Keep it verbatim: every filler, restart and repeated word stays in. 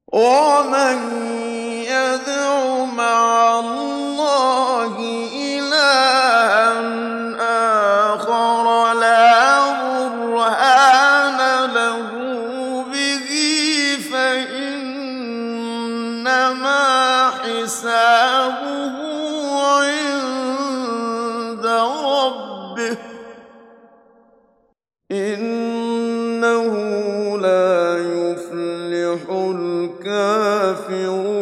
ومن يدع مع الله إلها آخر لا برهان له به فإنما حسابه عند ربه إنه لا يفلح الكافرون